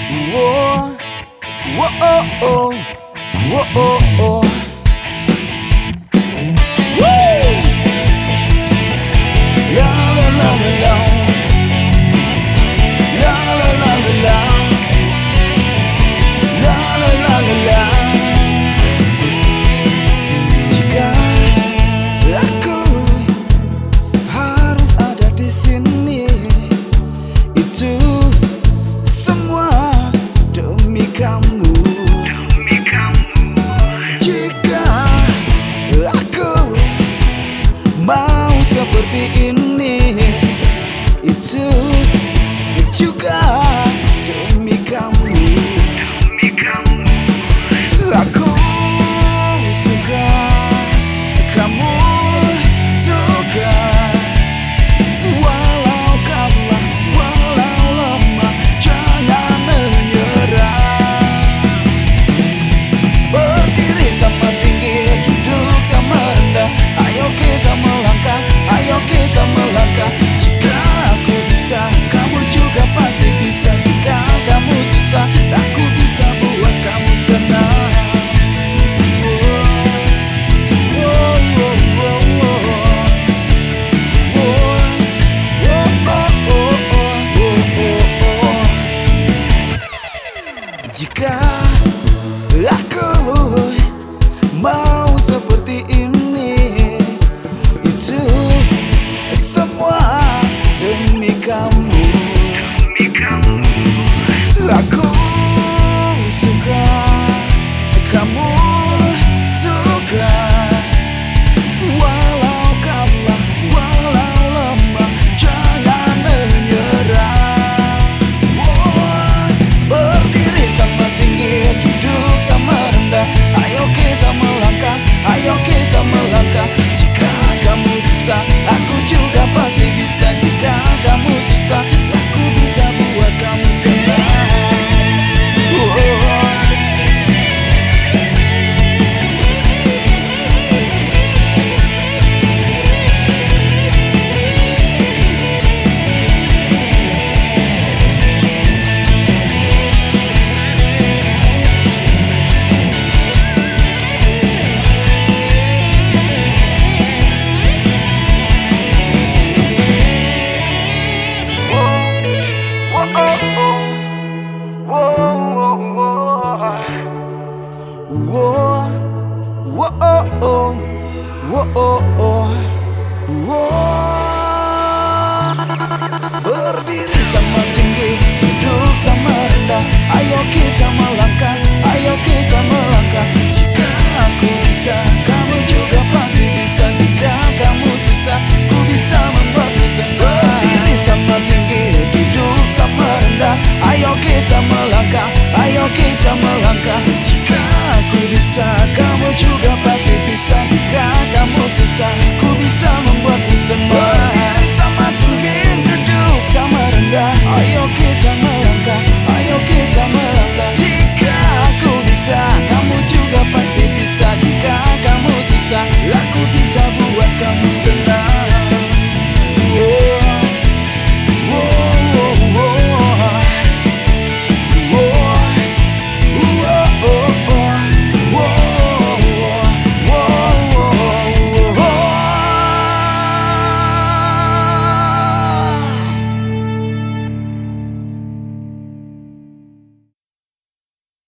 Whoa, whoa, oh, oh, whoa, oh, oh. Woo! La la la la la, la la la la la, la la la la la. Jika aku harus ada di sini, itu semua demi kamu. Jika aku mau seperti ini, itu juga demi kamu. Aku suka, kamu suka. Walau kalah, walau lemah, jangan menyerah. Berdiri sama tinggi, duduk sama rendah. Ayo kita melangkah, ayo kita melangkah. Jika aku bisa, kamu juga pasti bisa. Jika kamu susah, aku bisa buat kamu senang. Jika aku mau seperti ini, itu semua demi kamu. Aku suka, kamu suka. Walau kalah, walau lemah, jangan menyerah. Berdiri sama tinggi, duduk sama rendah. Ayo kita melangkah, ayo kita melangkah. Jika kamu bisa, aku juga pasti bisa. Jika kamu susah, aku bisa buat kamu senang. Whoa, whoa, oh, oh, whoa, oh, oh, whoa. Berdiri sama tinggi, duduk sama rendah. Ayo kita melangkah, ayo kita melangkah. Jika aku bisa, kamu juga pasti bisa. Jika kamu susah, ku bisa membuatmu senang. Berdiri sama tinggi, duduk sama rendah. Ayo kita melangkah, ayo kita melangkah. Jika aku bisa, kamu juga pasti bisa. Jika kamu susah,